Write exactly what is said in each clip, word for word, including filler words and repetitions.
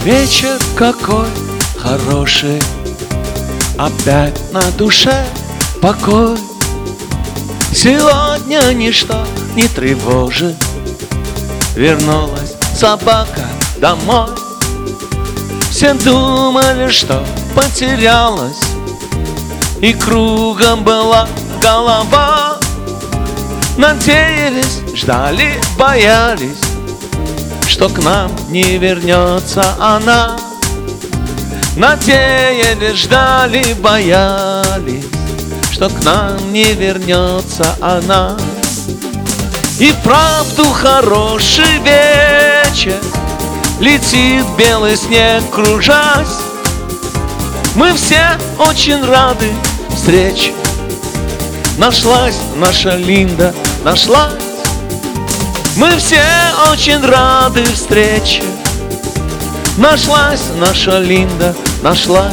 Вечер какой хороший, опять на душе покой. Сегодня ничто не тревожит, вернулась собака домой. Все думали, что потерялась, и кругом была голова. Надеялись, ждали, боялись, что к нам не вернется она. Надеялись, ждали, боялись, что к нам не вернется она. И вправду хороший вечер, летит белый снег, кружась. Мы все очень рады встрече. Нашлась наша Линда, нашлась. Мы все очень рады встрече. Нашлась наша Линда, нашлась.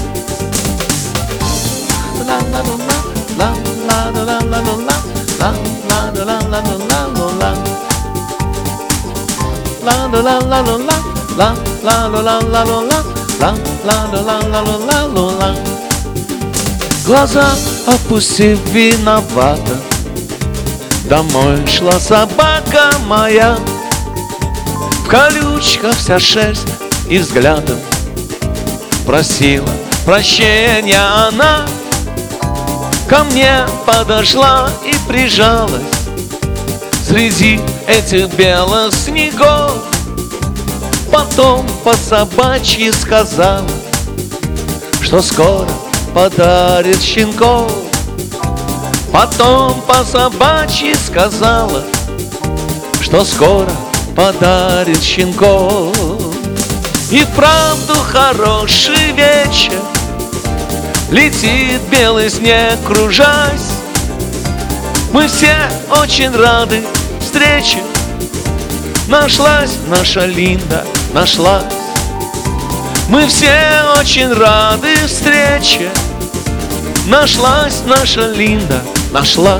Глаза опустив виновата, домой шла собака моя. В колючках вся шерсть и взглядом просила прощения она. Ко мне подошла и прижалась среди этих белых снегов. Потом по собачьи сказала, что скоро подарит щенков. Потом по собачьи сказала, что скоро подарит щенков. И вправду хороший вечер, летит белый снег, кружась. Мы все очень рады встрече. Нашлась наша Линда, нашлась. Мы все очень рады встрече. Нашлась наша Линда, нашлась.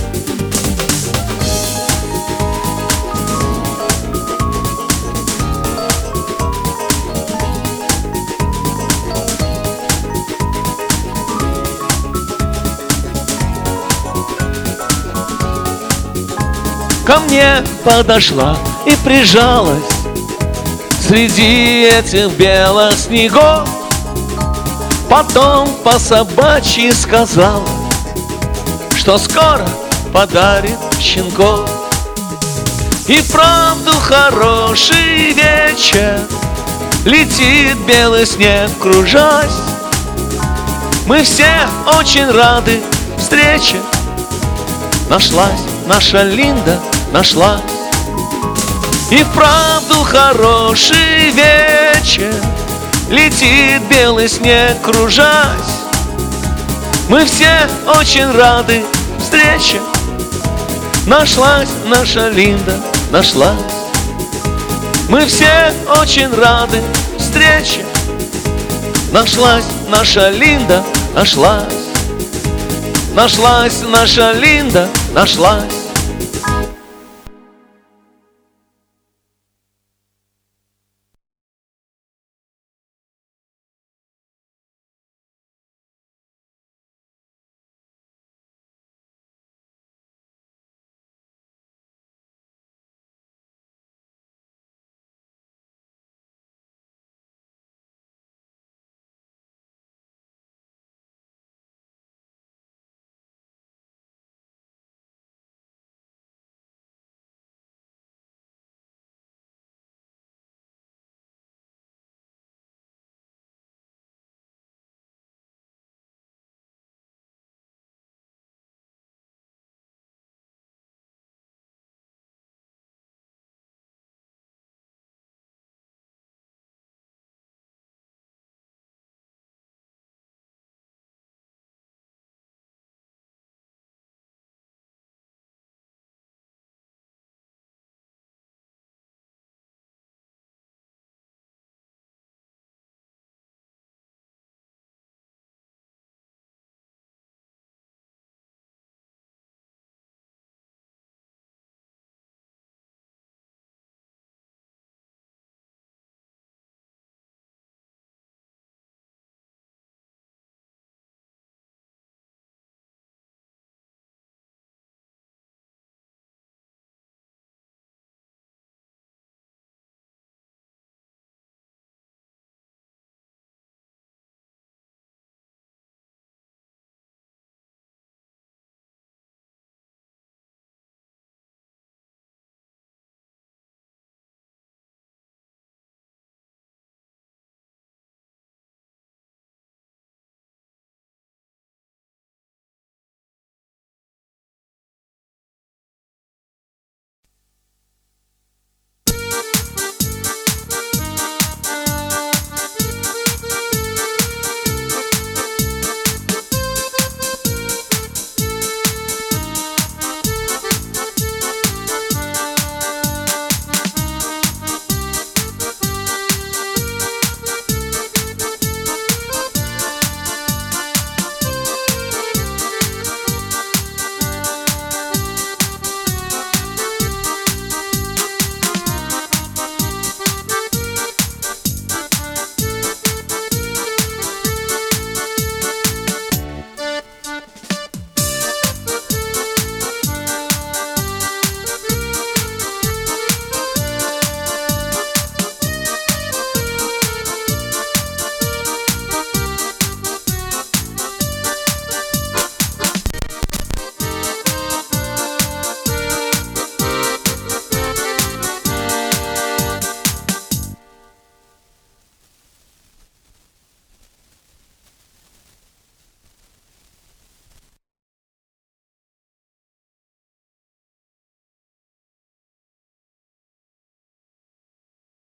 Ко мне подошла и прижалась среди этих белых снегов. Потом по собачьи сказала, что скоро подарит щенков. И вправду хороший вечер, летит белый снег, кружась. Мы все очень рады встрече. Нашлась наша Линда, нашлась. И вправду хороший вечер, летит белый снег, кружась. Мы все очень рады встрече. Нашлась наша Линда, нашлась. Мы все очень рады встрече. Нашлась наша Линда, нашлась. Нашлась наша Линда, нашлась.